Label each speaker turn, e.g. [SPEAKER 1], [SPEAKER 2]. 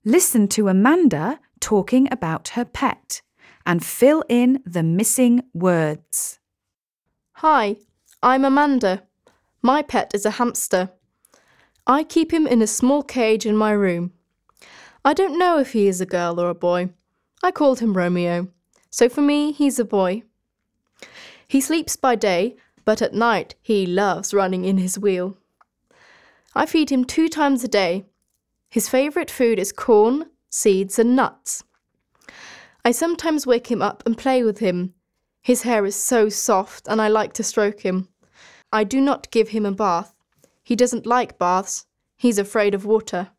[SPEAKER 1] Listen to Amanda talking about her pet and fill in the missing words.
[SPEAKER 2] Hi, I'm Amanda. My pet is a hamster. I keep him in a small cage in my room. I don't know if he is a girl or a boy. I called him Romeo, so for me, he's a boy. He sleeps by day, but at night he loves running in his wheel. I feed him 2 times a day. His favourite food is corn, seeds and nuts. I sometimes wake him up and play with him. His hair is so soft and I like to stroke him. I do not give him a bath. He doesn't like baths. He's afraid of water.